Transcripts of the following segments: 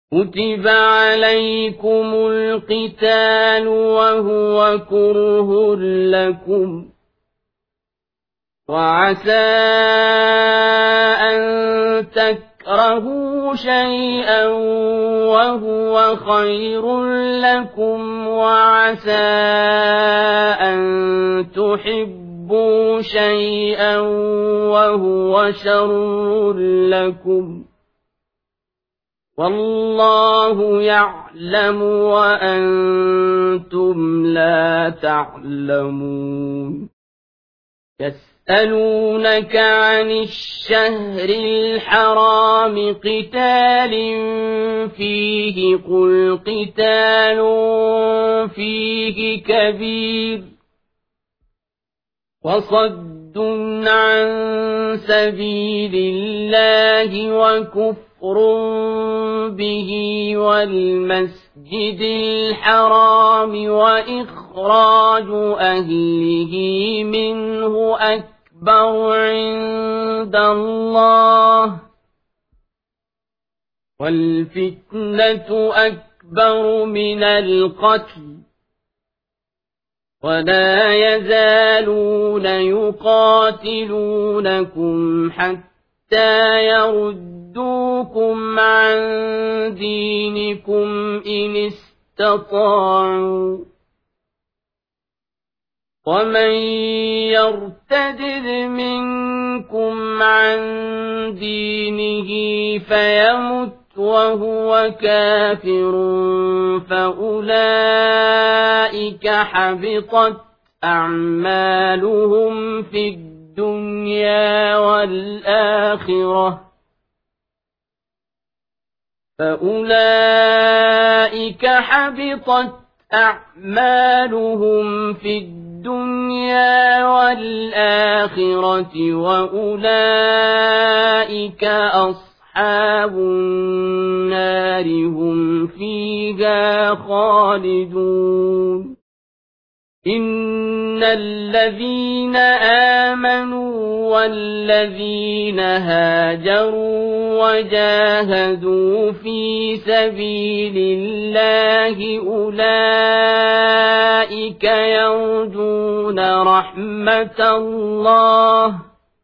كتب عليكم القتال وهو كره لكم وعسى أن تكرهوا شيئا وهو خير لكم وعسى أن تحبوا شيئا وهو شر لكم والله يعلم وأنتم لا تعلمون يسألونك عن الشهر الحرام قتال فيه قل قتال فيه كبير وصد عن سبيل الله وكفر به والمسجد الحرام وإخراج أهله منه أكبر عند الله والفتنة أكبر من القتل ولا يزالون يقاتلونكم حتى يردوكم عن دينكم إن استطاعوا ومن يرتد منكم عن دينه فيمت وهو كافر فأولئك حبطت أعمالهم في الدنيا والآخرة وأولئك أصحاب النار هم فيها خالدون إن الذين آمنوا والذين هاجروا وجاهدوا في سبيل الله أولئك يرجون رحمة الله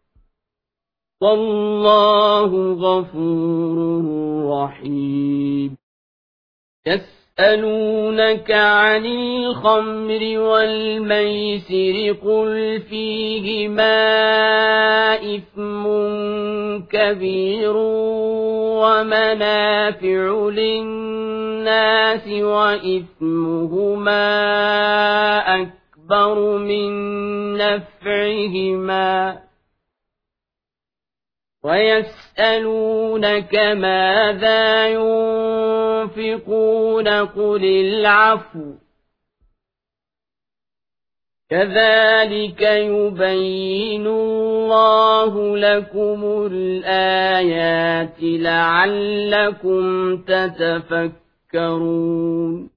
والله غفور رحيم يسألونك عن الخمر والميسر قل فيهما إثم كبير ومنافع للناس وإثمهما أكبر من نفعهما ويسألونك ماذا ينفقون قل العفو كذلك يبين الله لكم الآيات لعلكم تتفكرون